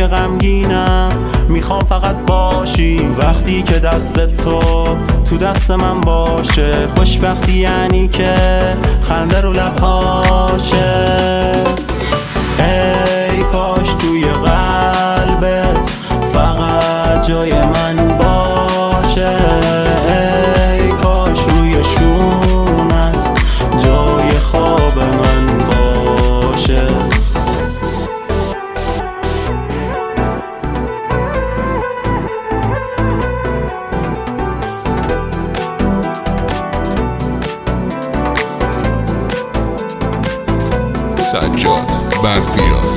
که غمگینم میخوام فقط باشی. وقتی که دست تو دست من باشه، خوشبختی یعنی که خنده رو لبهاشه. ای کاش توی قلبت فقط جای من باشه. ای کاش روی شونت جای خواب من باشه. سجاد بردیا